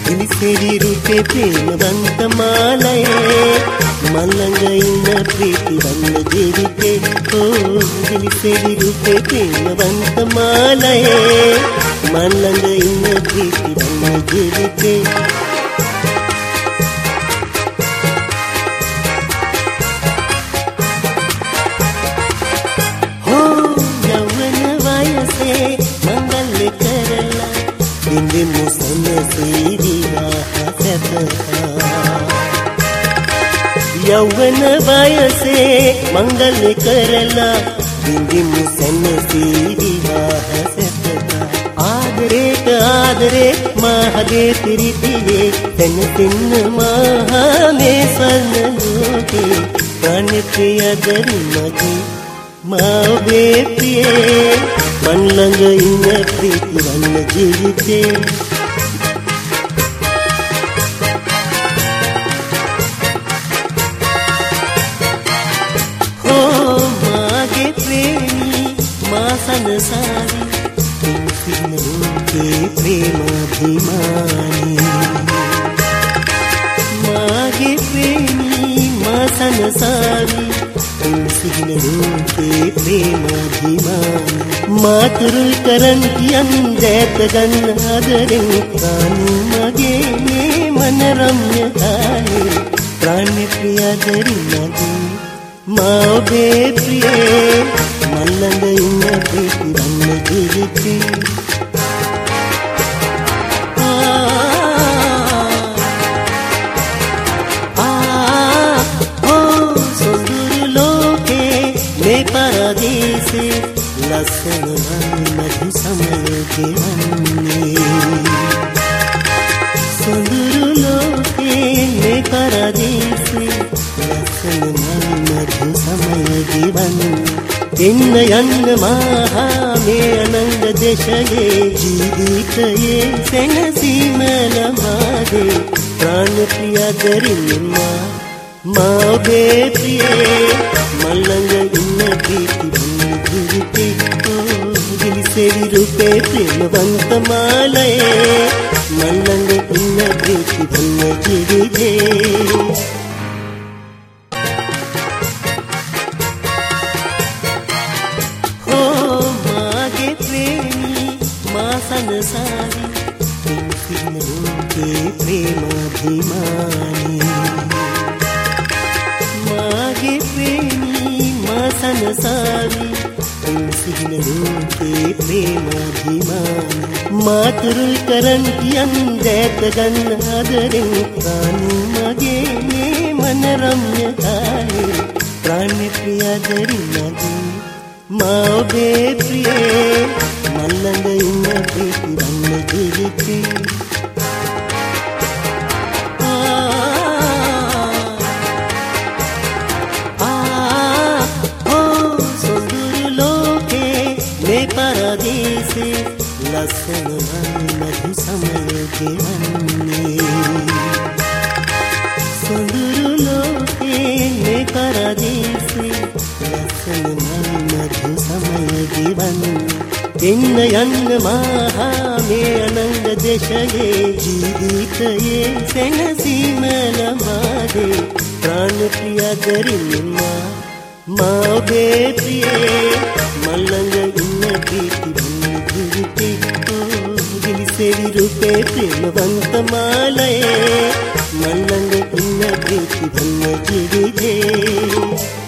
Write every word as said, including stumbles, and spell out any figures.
දිලිසෙවි රූපේ ප්‍රේමවන්ත මාලයේ මල්ලඟ ඉන්න ප්‍රීති වන්න ජීවිතේ ඕ දිලිසෙවි රූපේ ප්‍රේමවන්ත මාලයේ මල්ලඟ ඉන්න ප්‍රීති වන්න ජීවිතේ Bindimu sana siriha hasata Yawwana vayase mangal karala Bindimu sana siriha hasata Aadare ka aadare mahade tiritiye Tan tin maha me swarna loke Prana priya dari mage Maave priye මල්ලඟ ඉන්න ප්‍රීති වන්න ජීවිතේ ඕ මාගේ ප්‍රේමී මා සනසාරි පින්සින රූපේ ප්‍රේමාභිමානී මාගේ ප්‍රේමී මා සනසාරි පින්සින රූපේ ප්‍රේමාභිමානී මාතුරුල් කරන් කියන් දැත ගන්න ආදරෙන් කානු මගේ මේ මන රම්‍යතාවේ ප්‍රාණ ප්‍රියදරි මගේ මා ඔබේ ප්‍රියේ මල්ලඟ ඉන්න ප්‍රීති වන්න ජීවිතේ ආ ඕ සොඳුරු ලෝකේ මේ පරදීසේ ලස්සන මధు සමයේ වන්නේ සොඳුරු ලෝකේ මේ පරදීසේ ලස්සන මధు සමයේ වන්නේ එන්න යන්න මහා මේ අනංග දේශයේ ජීවිතයේ සෙනසීම ලබාදේ ප්‍රාණ ප්‍රියදරි මා මා ඔබේ ප්‍රියේ මල්ලඟ ඉන්න ප්‍රීති ජීවිතේ ඕ දිලිසෙවි රූපේ ප්‍රේමවන්ත මාලයේ මල්ලඟ ඉන්න ප්‍රීති වන්න ජීවිතේ ඕ මාගේ ප්‍රේමී මා සනසාරි පින්සින රූපේ ප්‍රේමාභිමානී මාගේ ප්‍රේමී මා සනසාරි පින්සින රූපේ ප්‍රේමාභිමානී මාතුරුල් කරන් කියන් දැත ගන්න ආදරෙන් කානු මගේ මේ මන රම්‍යතාවේ ප්‍රාණ ප්‍රියදරි මගේ මා ඔබේ ප්‍රියේ මල්ලඟ ඉන්න ප්‍රීති වන්න ජීවිතේ පරදීසේ ලස්සන මధు සමයේ වන්නේ සොඳුරු ලෝකේ මේ පරදීසේ ලස්සන මధు සමයේ වන්නේ එන්න යන්න මහා මේ අනංග දේශයේ ජීවිතයේ සෙනසීම ලබාදේ ප්‍රාණ ප්‍රියදරි මා මා ඔබේ ප්‍රියේ මල්ලඟ ඉන්න ප්‍රීති වන්න ජීවිතේ ඕ දිලිසෙවි රූපේ ප්‍රේමවන්ත මාලයේ මල්ලඟ ඉන්න ප්‍රීති වන්න ජීවිතේ